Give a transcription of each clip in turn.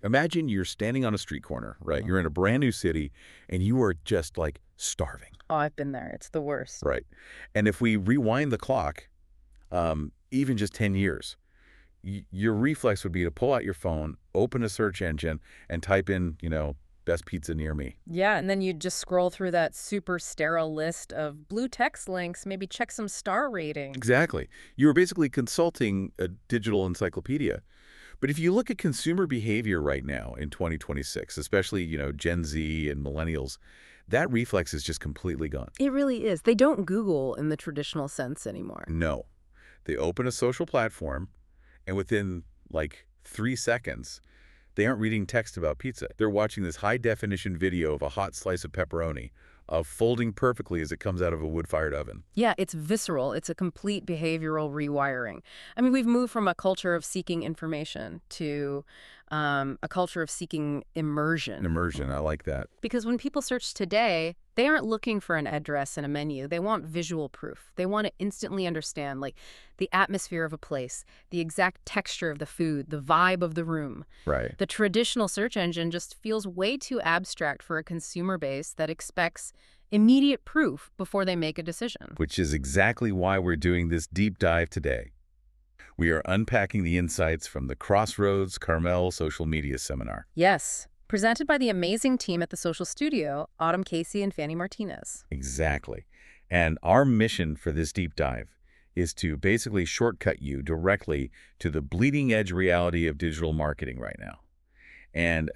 Imagine you're standing on a street corner, right? You're in a brand new city, and you are just, like, starving, Oh, I've been there. It's the worst. right? And if we rewind the clock, even just 10 years, your reflex would be to pull out your phone, open a search engine, and type in, best pizza near me. Yeah, and then you just scroll through that super sterile list of blue text links, maybe check some star ratings. Exactly. You were basically consulting a digital encyclopedia. But if you look at consumer behavior right now in 2026, especially, Gen Z and millennials, that reflex is just completely gone. It really is. They don't Google in the traditional sense anymore. No. They open a social platform, and within, like, 3 seconds, they aren't reading text about pizza. They're watching this high-definition video of a hot slice of pepperoni, folding perfectly as it comes out of a wood-fired oven. Yeah, it's visceral. It's a complete behavioral rewiring. I mean, we've moved from a culture of seeking information to a culture of seeking immersion. Immersion, I like that. Because when people search today, they aren't looking for an address and a menu. They want visual proof. They want to instantly understand, like, the atmosphere of a place, the exact texture of the food, the vibe of the room. Right. The traditional search engine just feels way too abstract for a consumer base that expects immediate proof before they make a decision. Which is exactly why we're doing this deep dive today. We are unpacking the insights from the Crossroads Carmel Social Media Seminar. Yes, presented by the amazing team at the Social Studio, Autumn Casey and Fanny Martinez. Exactly. And our mission for this deep dive is to basically shortcut you directly to the bleeding edge reality of digital marketing right now. And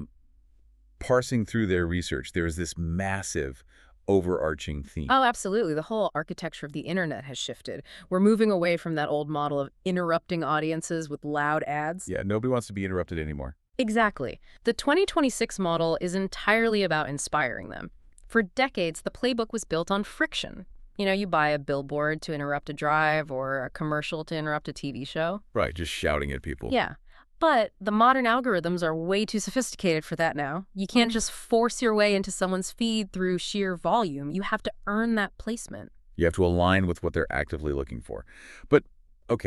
parsing through their research, there is this massive overarching theme. Oh, absolutely. The whole architecture of the internet has shifted. We're moving away from that old model of interrupting audiences with loud ads. Yeah, nobody wants to be interrupted anymore. Exactly. The 2026 model is entirely about inspiring them. For decades, the playbook was built on friction. You buy a billboard to interrupt a drive or a commercial to interrupt a TV show. Right, just shouting at people. Yeah. But the modern algorithms are way too sophisticated for that now. You can't just force your way into someone's feed through sheer volume. You have to earn that placement. You have to align with what they're actively looking for. But, okay,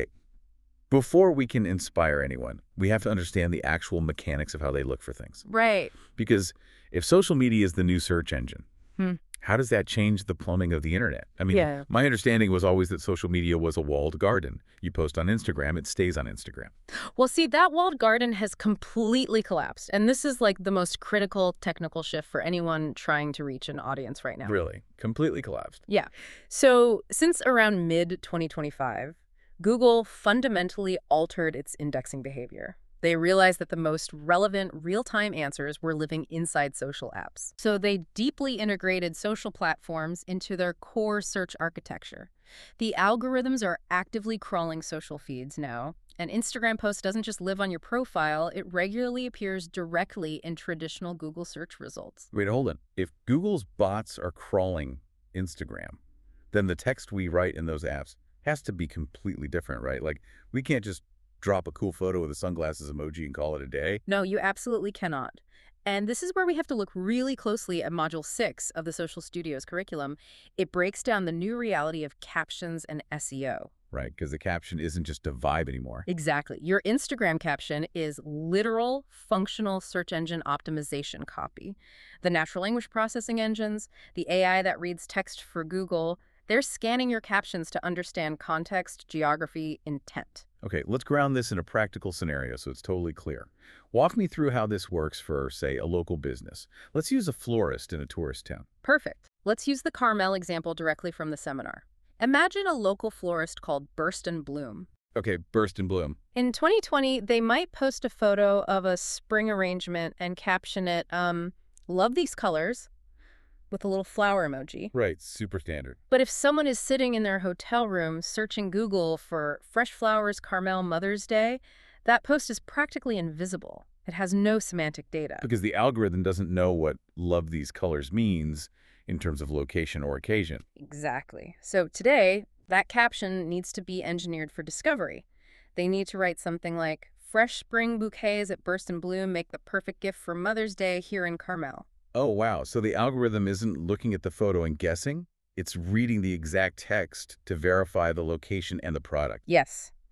before we can inspire anyone, we have to understand the actual mechanics of how they look for things. Right. Because if social media is the new search engine, Hmm. how does that change the plumbing of the internet? I mean, Yeah. my understanding was always that social media was a walled garden. You post on Instagram, it stays on Instagram. Well, see, that walled garden has completely collapsed. And this is like the most critical technical shift for anyone trying to reach an audience right now. Really, completely collapsed. Yeah. So since around mid-2025, Google fundamentally altered its indexing behavior. They realized that the most relevant real-time answers were living inside social apps. So they deeply integrated social platforms into their core search architecture. The algorithms are actively crawling social feeds now. An Instagram post doesn't just live on your profile, it regularly appears directly in traditional Google search results. Wait, hold on. If Google's bots are crawling Instagram, then the text we write in those apps has to be completely different, right? Like, we can't just drop a cool photo with a sunglasses emoji and call it a day. No, you absolutely cannot. And this is where we have to look really closely at Module 6 of the Social Studio's curriculum. It breaks down the new reality of captions and SEO. Right, because the caption isn't just a vibe anymore. Exactly. Your Instagram caption is literal, functional search engine optimization copy. The natural language processing engines, the AI that reads text for Google, they're scanning your captions to understand context, geography, intent. Okay, let's ground this in a practical scenario so it's totally clear. Walk me through how this works for, say, a local business. Let's use a florist in a tourist town. Perfect. Let's use the Carmel example directly from the seminar. Imagine a local florist called Burst and Bloom. Okay, burst and bloom. In 2020, they might post a photo of a spring arrangement and caption it, love these colors, with a little flower emoji. Right, super standard. But if someone is sitting in their hotel room searching Google for Fresh Flowers Carmel Mother's Day, that post is practically invisible. It has no semantic data. Because the algorithm doesn't know what love these colors means in terms of location or occasion. Exactly. So today, that caption needs to be engineered for discovery. They need to write something like, fresh spring bouquets at Burst and Bloom make the perfect gift for Mother's Day here in Carmel. Oh, wow. So the algorithm isn't looking at the photo and guessing? It's reading the exact text to verify the location and the product. Yes,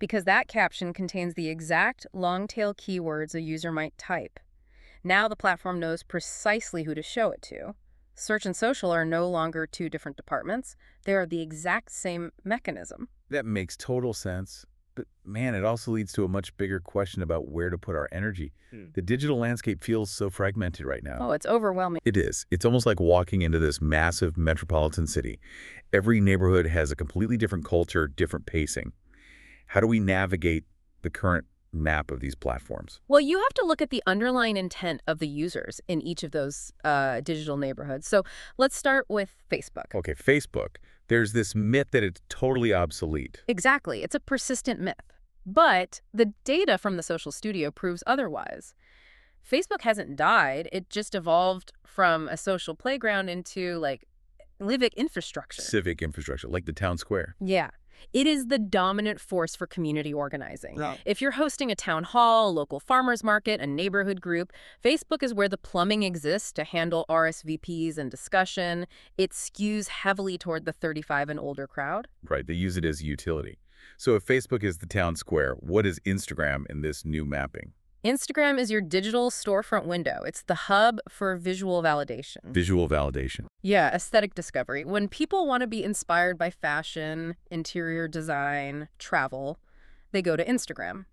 because that caption contains the exact long-tail keywords a user might type. Now the platform knows precisely who to show it to. Search and social are no longer two different departments. They are the exact same mechanism. That makes total sense. But man, it also leads to a much bigger question about where to put our energy. The digital landscape feels so fragmented right now. Oh, it's overwhelming. It is. It's almost like walking into this massive metropolitan city. Every neighborhood has a completely different culture, different pacing. How do we navigate the current map of these platforms? Well, you have to look at the underlying intent of the users in each of those digital neighborhoods. So let's start with Facebook. Okay, Facebook. There's this myth that it's totally obsolete. Exactly. It's a persistent myth. But the data from the Social Studio proves otherwise. Facebook hasn't died. It just evolved from a social playground into, like, civic infrastructure. Civic infrastructure, like the town square. Yeah. It is the dominant force for community organizing. Yeah. If you're hosting a town hall, a local farmers market, a neighborhood group, Facebook is where the plumbing exists to handle RSVPs and discussion. It skews heavily toward the 35 and older crowd. Right, they use it as utility. So if Facebook is the town square, what is Instagram in this new mapping? Instagram is your digital storefront window. It's the hub for visual validation. Visual validation. Yeah, aesthetic discovery. When people want to be inspired by fashion, interior design, travel, they go to Instagram.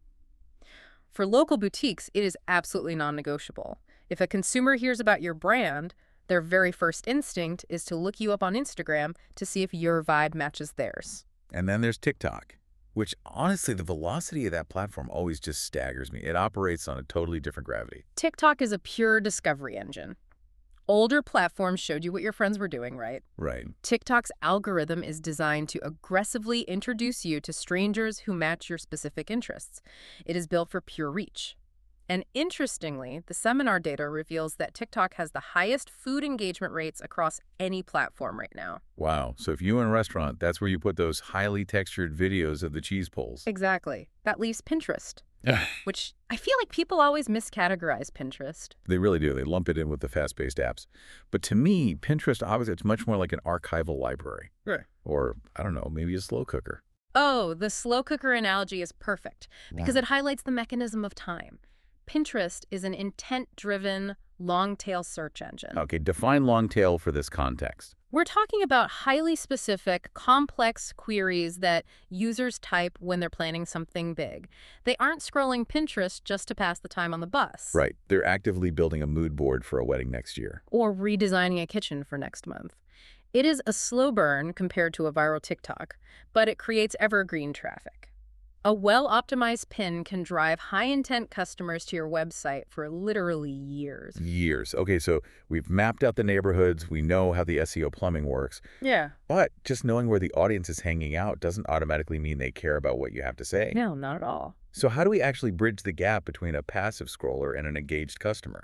For local boutiques, it is absolutely non-negotiable. If a consumer hears about your brand, their very first instinct is to look you up on Instagram to see if your vibe matches theirs. And then there's TikTok, which honestly, the velocity of that platform always just staggers me. It operates on a totally different gravity. TikTok is a pure discovery engine. Older platforms showed you what your friends were doing, right? Right. TikTok's algorithm is designed to aggressively introduce you to strangers who match your specific interests. It is built for pure reach. And interestingly, the seminar data reveals that TikTok has the highest food engagement rates across any platform right now. Wow. So if you're in a restaurant, that's where you put those highly textured videos of the cheese pulls. Exactly. That leaves Pinterest, which I feel like people always miscategorize Pinterest. They really do. They lump it in with the fast-paced apps. But to me, Pinterest, obviously, it's much more like an archival library. Right. Or, I don't know, maybe a slow cooker. Oh, the slow cooker analogy is perfect because it highlights the mechanism of time. Pinterest is an intent-driven, long-tail search engine. Okay, define long tail for this context. We're talking about highly specific, complex queries that users type when they're planning something big. They aren't scrolling Pinterest just to pass the time on the bus. Right. They're actively building a mood board for a wedding next year. Or redesigning a kitchen for next month. It is a slow burn compared to a viral TikTok, but it creates evergreen traffic. A well-optimized pin can drive high-intent customers to your website for literally years. Years. Okay, so we've mapped out the neighborhoods. We know how the SEO plumbing works. Yeah. But just knowing where the audience is hanging out doesn't automatically mean they care about what you have to say. No, not at all. So how do we actually bridge the gap between a passive scroller and an engaged customer?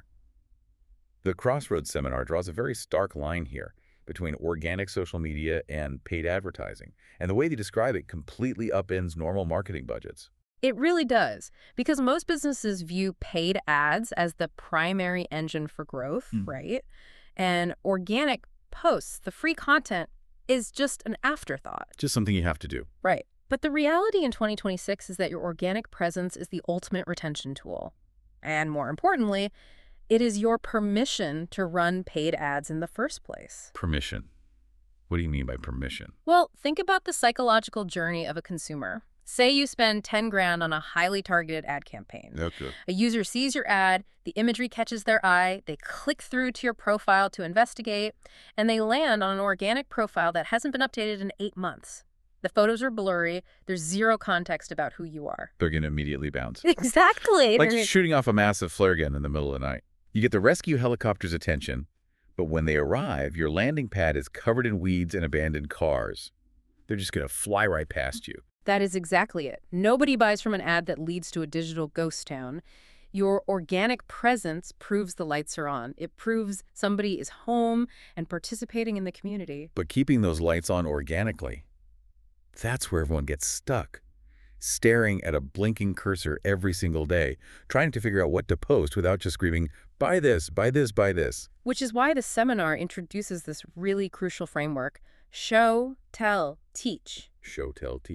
The Crossroads seminar draws a very stark line here between organic social media and paid advertising. And the way they describe it completely upends normal marketing budgets. It really does, because most businesses view paid ads as the primary engine for growth, right? And organic posts, the free content, is just an afterthought. Just something you have to do. Right. But the reality in 2026 is that your organic presence is the ultimate retention tool. And more importantly, it is your permission to run paid ads in the first place. Permission. What do you mean by permission? Well, think about the psychological journey of a consumer. Say you spend 10 grand on a highly targeted ad campaign. Okay. A user sees your ad, the imagery catches their eye, they click through to your profile to investigate, and they land on an organic profile that hasn't been updated in 8 months. The photos are blurry. There's zero context about who you are. They're going to immediately bounce. Exactly. Like shooting off a massive flare gun in the middle of the night. You get the rescue helicopter's attention, but when they arrive, your landing pad is covered in weeds and abandoned cars. They're just going to fly right past you. That is exactly it. Nobody buys from an ad that leads to a digital ghost town. Your organic presence proves the lights are on. It proves somebody is home and participating in the community. But keeping those lights on organically, that's where everyone gets stuck. Staring at a blinking cursor every single day, trying to figure out what to post without just screaming, buy this, buy this, buy this. Which is why the seminar introduces this really crucial framework: show, tell, teach. Show, tell, teach.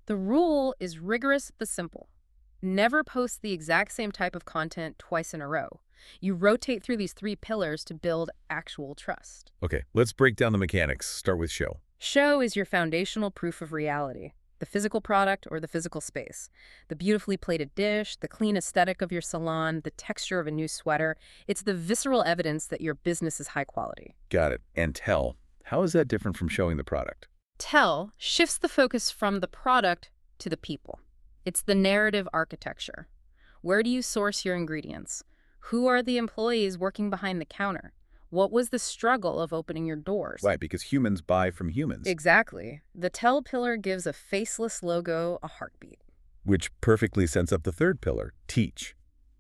The rule is rigorous but simple. Never post the exact same type of content twice in a row. You rotate through these 3 pillars to build actual trust. Okay, let's break down the mechanics. Start with show. Show is your foundational proof of reality. The physical product or the physical space. The beautifully plated dish, the clean aesthetic of your salon, the texture of a new sweater. It's the visceral evidence that your business is high quality. Got it. And tell. How is that different from showing the product? Tell shifts the focus from the product to the people. It's the narrative architecture. Where do you source your ingredients? Who are the employees working behind the counter? What was the struggle of opening your doors? Right, because humans buy from humans. Exactly. The tell pillar gives a faceless logo a heartbeat. Which perfectly sets up the third pillar, teach.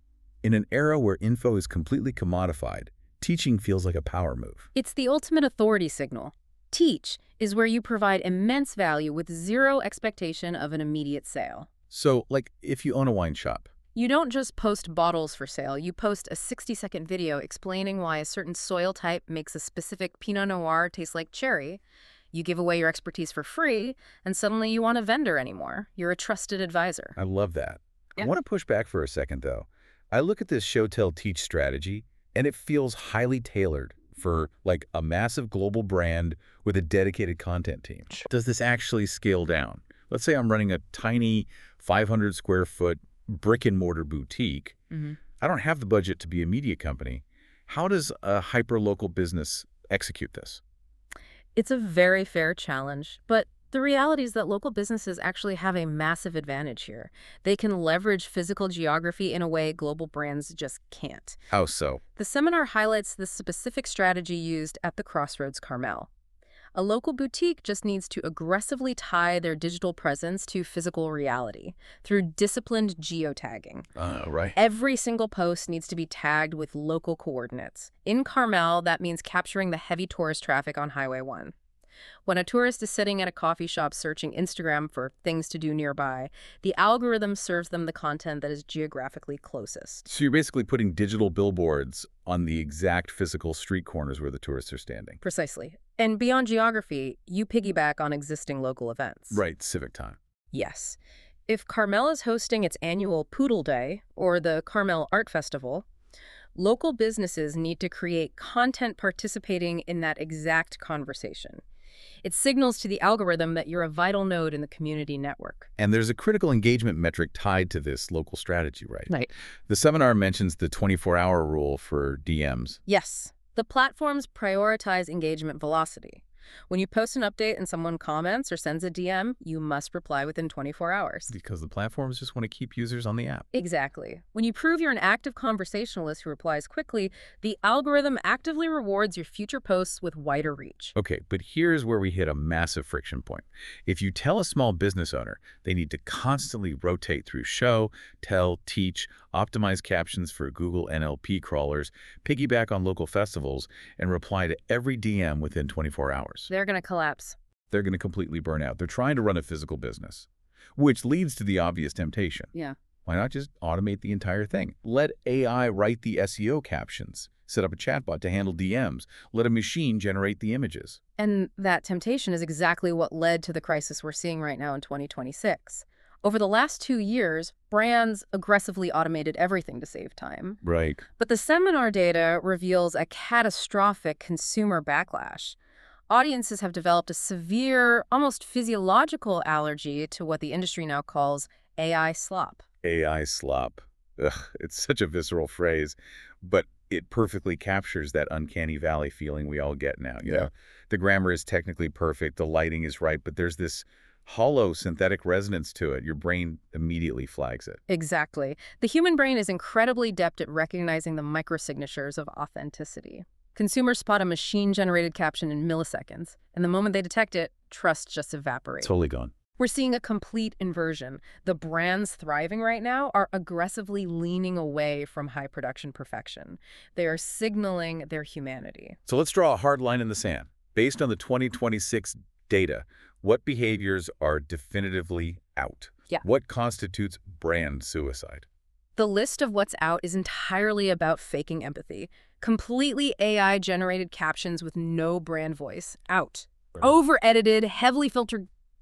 In an era where info is completely commodified, teaching feels like a power move. It's the ultimate authority signal. Teach is where you provide immense value with zero expectation of an immediate sale. So, like, if you own a wine shop. You don't just post bottles for sale, you post a 60-second video explaining why a certain soil type makes a specific Pinot Noir taste like cherry. You give away your expertise for free, and suddenly you aren't a vendor anymore. You're a trusted advisor. I love that. Yeah. I want to push back for a second, though. I look at this show, tell, teach strategy, and it feels highly tailored for, like, a massive global brand with a dedicated content team. Does this actually scale down? Let's say I'm running a tiny 500 square foot brick-and-mortar boutique. I don't have the budget to be a media company. How does a hyper-local business execute this? It's a very fair challenge, but the reality is that local businesses actually have a massive advantage here. They can leverage physical geography in a way global brands just can't. How so? The seminar highlights the specific strategy used at the Crossroads Carmel. A local boutique just needs to aggressively tie their digital presence to physical reality through disciplined geotagging. Right. Every single post needs to be tagged with local coordinates. In Carmel, that means capturing the heavy tourist traffic on Highway 1. When a tourist is sitting at a coffee shop searching Instagram for things to do nearby, the algorithm serves them the content that is geographically closest. So you're basically putting digital billboards on the exact physical street corners where the tourists are standing. Precisely. And beyond geography, you piggyback on existing local events. Right, civic time. Yes. If Carmel is hosting its annual Poodle Day or the Carmel Art Festival, local businesses need to create content participating in that exact conversation. It signals to the algorithm that you're a vital node in the community network. And there's a critical engagement metric tied to this local strategy, right? Right. The seminar mentions the 24-hour rule for DMs. Yes. The platforms prioritize engagement velocity. When you post an update and someone comments or sends a DM, you must reply within 24 hours. Because the platforms just want to keep users on the app. Exactly. When you prove you're an active conversationalist who replies quickly, the algorithm actively rewards your future posts with wider reach. Okay, but here's where we hit a massive friction point. If you tell a small business owner they need to constantly rotate through show, tell, teach, optimize captions for Google NLP crawlers, piggyback on local festivals, and reply to every DM within 24 hours. They're going to collapse. They're going to completely burn out. They're trying to run a physical business, which leads to the obvious temptation. Yeah. Why not just automate the entire thing? Let AI write the SEO captions, set up a chatbot to handle DMs, let a machine generate the images. And that temptation is exactly what led to the crisis we're seeing right now in 2026. Over the last 2 years, brands aggressively automated everything to save time. Right. But the seminar data reveals a catastrophic consumer backlash. Audiences have developed a severe, almost physiological allergy to what the industry now calls AI slop. AI slop. Ugh, it's such a visceral phrase, but it perfectly captures that uncanny valley feeling we all get now. You know, the grammar is technically perfect, the lighting is right, but there's this hollow synthetic resonance to it. Your brain immediately flags it. Exactly. The human brain is incredibly adept at recognizing the microsignatures of authenticity. Consumers spot a machine-generated caption in milliseconds, and the moment they detect it, trust just evaporates. Totally gone. We're seeing a complete inversion. The brands thriving right now are aggressively leaning away from high production perfection. They are signaling their humanity. So let's draw a hard line in the sand. Based on the 2026 data, what behaviors are definitively out? Yeah. What constitutes brand suicide? The list of what's out is entirely about faking empathy. Completely AI-generated captions with no brand voice. Out. Right. Over-edited, heavily filtered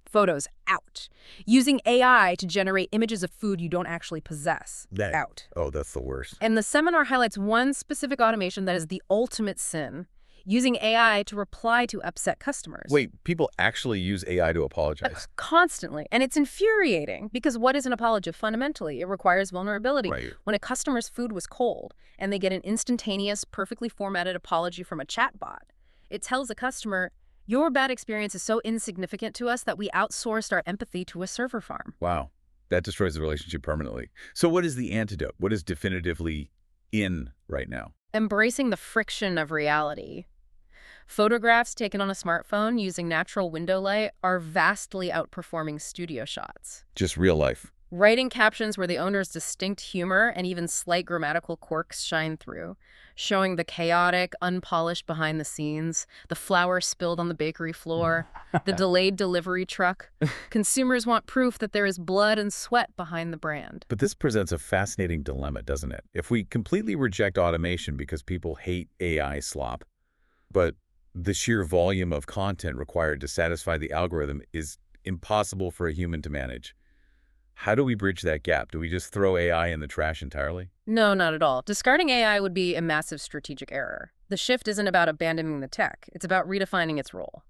Photos, out. Using AI to generate images of food you don't actually possess, out. Oh, that's the worst. And the seminar highlights one specific automation that is the ultimate sin, using AI to reply to upset customers. Wait, people actually use AI to apologize? Constantly. And it's infuriating because what is an apology? Fundamentally, it requires vulnerability. Right. When a customer's food was cold and they get an instantaneous, perfectly formatted apology from a chatbot, it tells the customer, your bad experience is so insignificant to us that we outsourced our empathy to a server farm. Wow. That destroys the relationship permanently. So what is the antidote? What is definitively in right now? Embracing the friction of reality. Photographs taken on a smartphone using natural window light are vastly outperforming studio shots. Just real life. Writing captions where the owner's distinct humor and even slight grammatical quirks shine through, showing the chaotic, unpolished behind the scenes, the flour spilled on the bakery floor, the delayed delivery truck. Consumers want proof that there is blood and sweat behind the brand. But this presents a fascinating dilemma, doesn't it? If we completely reject automation because people hate AI slop, but the sheer volume of content required to satisfy the algorithm is impossible for a human to manage. How do we bridge that gap? Do we just throw AI in the trash entirely? No, not at all. Discarding AI would be a massive strategic error. The shift isn't about abandoning the tech. It's about redefining its role.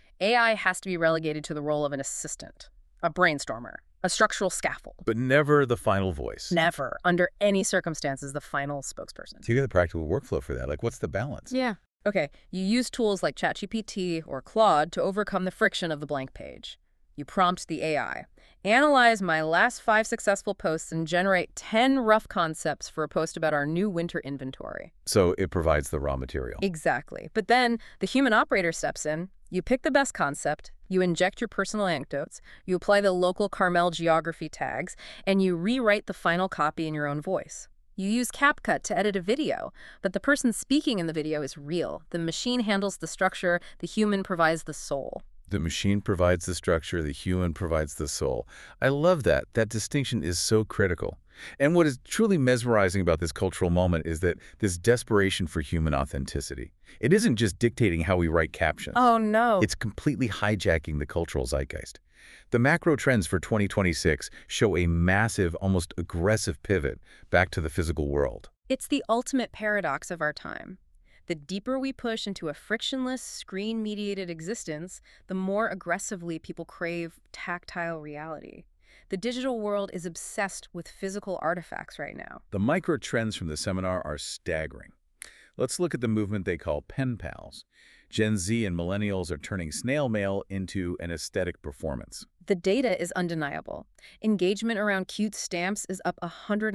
AI has to be relegated to the role of an assistant, a brainstormer, a structural scaffold. But never the final voice. Never, under any circumstances, the final spokesperson. So you get the practical workflow for that. Like, what's the balance? Yeah. Okay, you use tools like ChatGPT or Claude to overcome the friction of the blank page. You prompt the AI. Analyze my last 5 successful posts and generate 10 rough concepts for a post about our new winter inventory. So it provides the raw material. Exactly. But then the human operator steps in. You pick the best concept, you inject your personal anecdotes, you apply the local Carmel geography tags, and you rewrite the final copy in your own voice. You use CapCut to edit a video, but the person speaking in the video is real. The machine handles the structure, the human provides the soul. The machine provides the structure, the human provides the soul. I love that. That distinction is so critical. And what is truly mesmerizing about this cultural moment is that this desperation for human authenticity. It isn't just dictating how we write captions. Oh, no. It's completely hijacking the cultural zeitgeist. The macro trends for 2026 show a massive, almost aggressive pivot back to the physical world. It's the ultimate paradox of our time. The deeper we push into a frictionless, screen-mediated existence, the more aggressively people crave tactile reality. The digital world is obsessed with physical artifacts right now. The micro trends from the seminar are staggering. Let's look at the movement they call pen pals. Gen Z and millennials are turning snail mail into an aesthetic performance. The data is undeniable. Engagement around cute stamps is up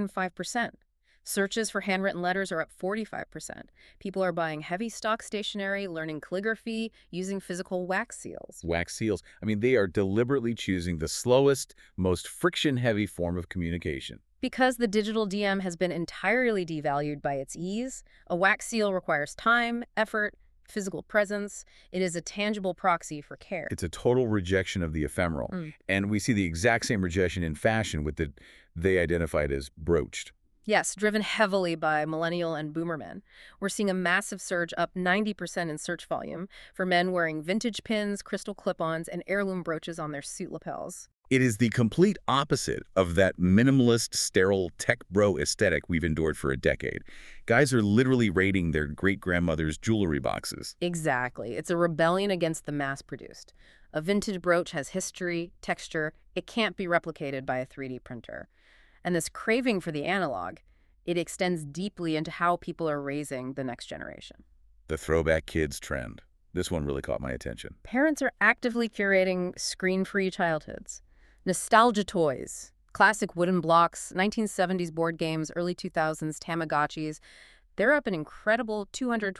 105%. Searches for handwritten letters are up 45%. People are buying heavy stock stationery, learning calligraphy, using physical wax seals. Wax seals. I mean, they are deliberately choosing the slowest, most friction-heavy form of communication. Because the digital DM has been entirely devalued by its ease, a wax seal requires time, effort, physical presence. It is a tangible proxy for care. It's a total rejection of the ephemeral. And we see the exact same rejection in fashion with the they identified as broached. Yes, driven heavily by millennial and boomer men. We're seeing a massive surge, up 90% in search volume, for men wearing vintage pins, crystal clip-ons, and heirloom brooches on their suit lapels. It is the complete opposite of that minimalist, sterile tech bro aesthetic we've endured for a decade. Guys are literally raiding their great-grandmother's jewelry boxes. Exactly. It's a rebellion against the mass-produced. A vintage brooch has history, texture. It can't be replicated by a 3D printer. And this craving for the analog, it extends deeply into how people are raising the next generation. The throwback kids trend. This one really caught my attention. Parents are actively curating screen-free childhoods. Nostalgia toys, classic wooden blocks, 1970s board games, early 2000s Tamagotchis. They're up an incredible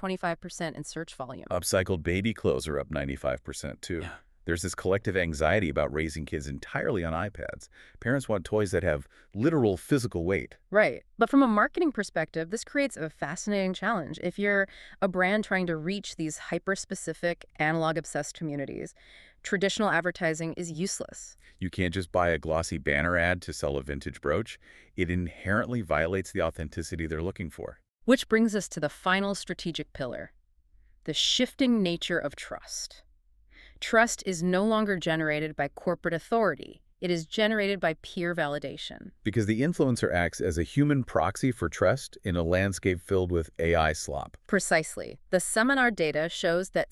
225% in search volume. Upcycled baby clothes are up 95% too. Yeah. There's this collective anxiety about raising kids entirely on iPads. Parents want toys that have literal physical weight. Right. But from a marketing perspective, this creates a fascinating challenge. If you're a brand trying to reach these hyper-specific, analog-obsessed communities, traditional advertising is useless. You can't just buy a glossy banner ad to sell a vintage brooch. It inherently violates the authenticity they're looking for. Which brings us to the final strategic pillar, the shifting nature of trust. Trust is no longer generated by corporate authority. It is generated by peer validation. Because the influencer acts as a human proxy for trust in a landscape filled with AI slop. Precisely. The seminar data shows that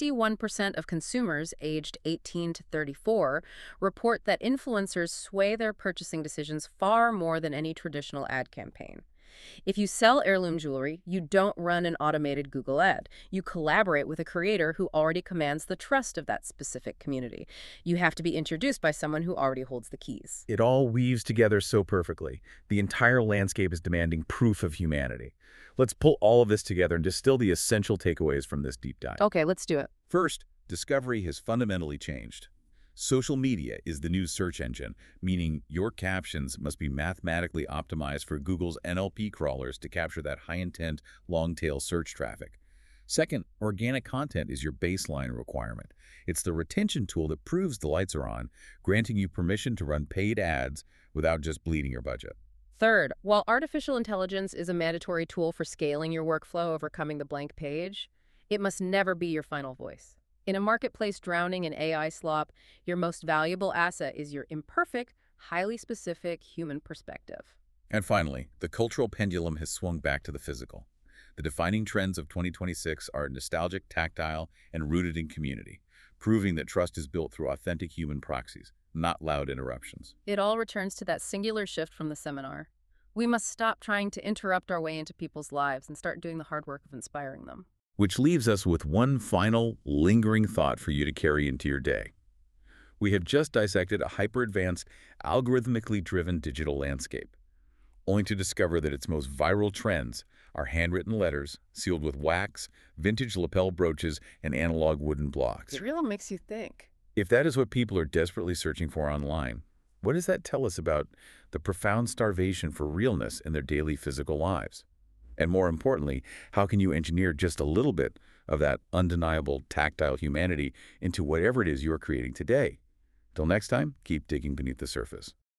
61% of consumers aged 18 to 34 report that influencers sway their purchasing decisions far more than any traditional ad campaign. If you sell heirloom jewelry, you don't run an automated Google ad. You collaborate with a creator who already commands the trust of that specific community. You have to be introduced by someone who already holds the keys. It all weaves together so perfectly. The entire landscape is demanding proof of humanity. Let's pull all of this together and distill the essential takeaways from this deep dive. Okay, let's do it. First, discovery has fundamentally changed. Social media is the new search engine, meaning your captions must be mathematically optimized for Google's NLP crawlers to capture that high-intent, long-tail search traffic. Second, organic content is your baseline requirement. It's the retention tool that proves the lights are on, granting you permission to run paid ads without just bleeding your budget. Third, while artificial intelligence is a mandatory tool for scaling your workflow, overcoming the blank page, it must never be your final voice. In a marketplace drowning in AI slop, your most valuable asset is your imperfect, highly specific human perspective. And finally, the cultural pendulum has swung back to the physical. The defining trends of 2026 are nostalgic, tactile, and rooted in community, proving that trust is built through authentic human proxies, not loud interruptions. It all returns to that singular shift from the seminar. We must stop trying to interrupt our way into people's lives and start doing the hard work of inspiring them. Which leaves us with one final, lingering thought for you to carry into your day. We have just dissected a hyper-advanced, algorithmically driven digital landscape, only to discover that its most viral trends are handwritten letters, sealed with wax, vintage lapel brooches, and analog wooden blocks. It really makes you think. If that is what people are desperately searching for online, what does that tell us about the profound starvation for realness in their daily physical lives? And more importantly, how can you engineer just a little bit of that undeniable tactile humanity into whatever it is you are creating today? Till next time, keep digging beneath the surface.